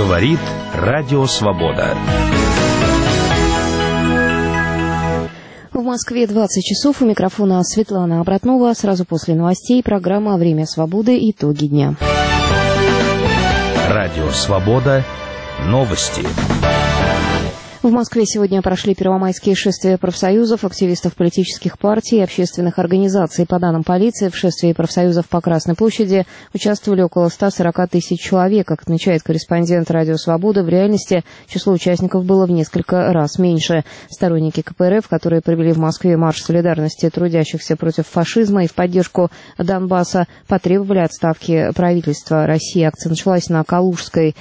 Говорит Радио Свобода. В Москве 20 часов. У микрофона Светлана Обратнова. Сразу после новостей программа «Время свободы. Итоги дня». Радио Свобода. Новости. В Москве сегодня прошли первомайские шествия профсоюзов, активистов политических партий и общественных организаций. По данным полиции, в шествии профсоюзов по Красной площади участвовали около 140 тысяч человек. Как отмечает корреспондент «Радио Свобода», в реальности число участников было в несколько раз меньше. Сторонники КПРФ, которые провели в Москве марш солидарности трудящихся против фашизма и в поддержку Донбасса, потребовали отставки правительства России. Акция началась на Калужской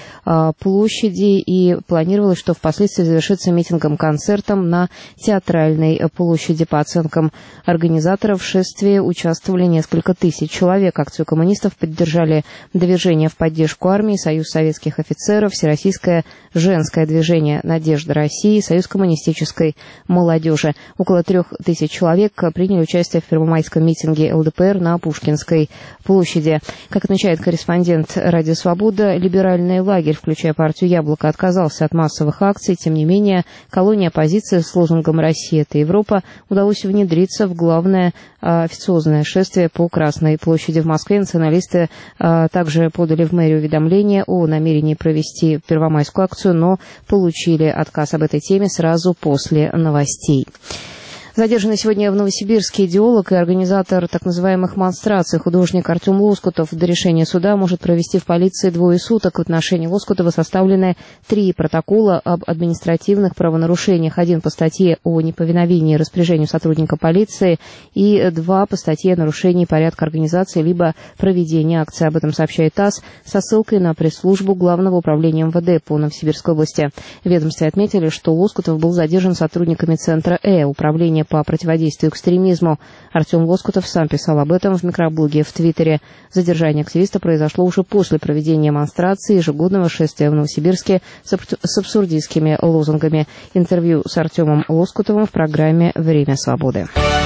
площади и планировалось, что впоследствии завершится митингом-концертом на Театральной площади. По оценкам организаторов, в шествии участвовали несколько тысяч человек. Акцию коммунистов поддержали движение в поддержку армии, Союз советских офицеров, Всероссийское женское движение «Надежда России», Союз коммунистической молодежи. Около 3000 человек приняли участие в первомайском митинге ЛДПР на Пушкинской площади. Как отмечает корреспондент «Радио Свобода», либеральный лагерь, включая партию «Яблоко», отказался от массовых акций. Тем не менее, колонии оппозиции с лозунгом «Россия – это Европа» удалось внедриться в главное официозное шествие по Красной площади в Москве. Националисты также подали в мэрию уведомление о намерении провести первомайскую акцию, но получили отказ об этой теме сразу после новостей. Задержанный сегодня в Новосибирске идеолог и организатор так называемых монстраций художник Артем Лоскутов до решения суда может провести в полиции 2 суток. В отношении Лоскутова составлены 3 протокола об административных правонарушениях. 1 по статье о неповиновении распоряжению сотрудника полиции и 2 по статье о нарушении порядка организации либо проведения акции. Об этом сообщает ТАСС со ссылкой на пресс-службу Главного управления МВД по Новосибирской области. В ведомстве отметили, что Лоскутов был задержан сотрудниками Центра управления по противодействию экстремизму. Артем Лоскутов сам писал об этом в микроблоге в Твиттере. Задержание активиста произошло уже после проведения монстрации ежегодного шествия в Новосибирске с абсурдистскими лозунгами. Интервью с Артемом Лоскутовым в программе «Время свободы».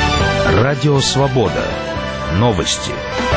Радио Свобода. Новости.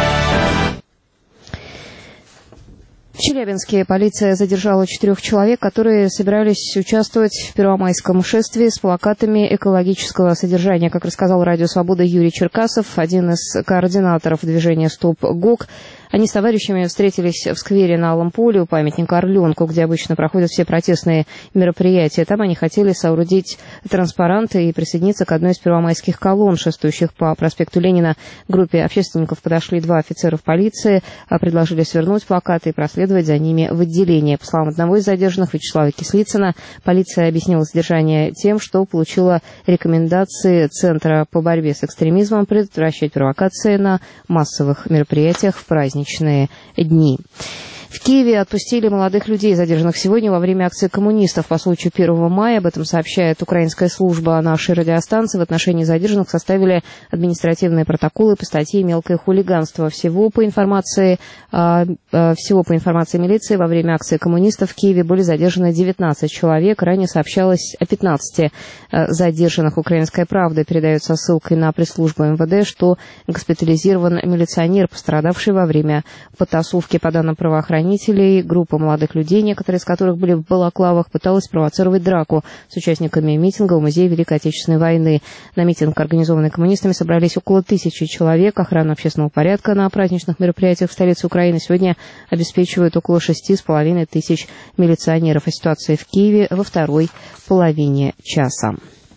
В Челябинске полиция задержала 4 человек, которые собирались участвовать в первомайском шествии с плакатами экологического содержания. Как рассказал Радио Свобода Юрий Черкасов, один из координаторов движения «Стоп ГОК», они с товарищами встретились в сквере на Алом поле у памятника Орленку, где обычно проходят все протестные мероприятия. Там они хотели соорудить транспаранты и присоединиться к одной из первомайских колонн, шествующих по проспекту Ленина. К группе общественников подошли 2 офицера полиции, предложили свернуть плакаты и проследовать за ними в отделение. По словам одного из задержанных, Вячеслава Кислицына, полиция объяснила задержание тем, что получила рекомендации Центра по борьбе с экстремизмом предотвращать провокации на массовых мероприятиях в праздничные дни. В Киеве отпустили молодых людей, задержанных сегодня во время акции коммунистов по случаю 1 мая. Об этом сообщает украинская служба нашей радиостанции. В отношении задержанных составили административные протоколы по статье «Мелкое хулиганство». Всего по информации милиции во время акции коммунистов в Киеве были задержаны 19 человек. Ранее сообщалось о 15 задержанных. «Украинская правда» передает со ссылкой на пресс-службу МВД, что госпитализирован милиционер, пострадавший во время потасовки. По данным правоохранителей, группа молодых людей, некоторые из которых были в балаклавах, пыталась спровоцировать драку с участниками митинга в Музее Великой Отечественной войны. На митинг, организованный коммунистами, собрались около 1000 человек. Охрану общественного порядка на праздничных мероприятиях в столице Украины сегодня обеспечивают около 6500 милиционеров. О ситуации в Киеве во второй половине часа.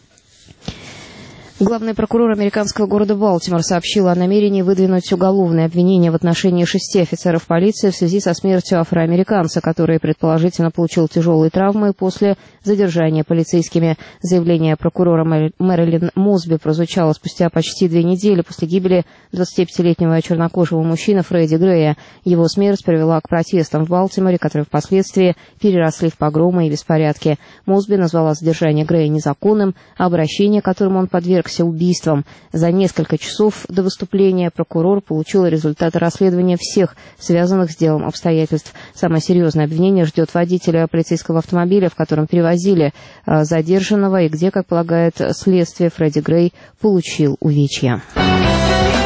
Главный прокурор американского города Балтимор сообщил о намерении выдвинуть уголовное обвинение в отношении 6 офицеров полиции в связи со смертью афроамериканца, который предположительно получил тяжелые травмы после задержания полицейскими. Заявление прокурора Мэрилин Мосби прозвучало спустя почти 2 недели после гибели 25-летнего чернокожего мужчины Фредди Грея. Его смерть привела к протестам в Балтиморе, которые впоследствии переросли в погромы и беспорядки. Мосби назвала задержание Грея незаконным, а обращение, которым он подвергся убийством. За несколько часов до выступления прокурор получил результаты расследования всех связанных с делом обстоятельств. Самое серьезное обвинение ждет водителя полицейского автомобиля, в котором перевозили задержанного и где, как полагает следствие, Фредди Грей получил увечья.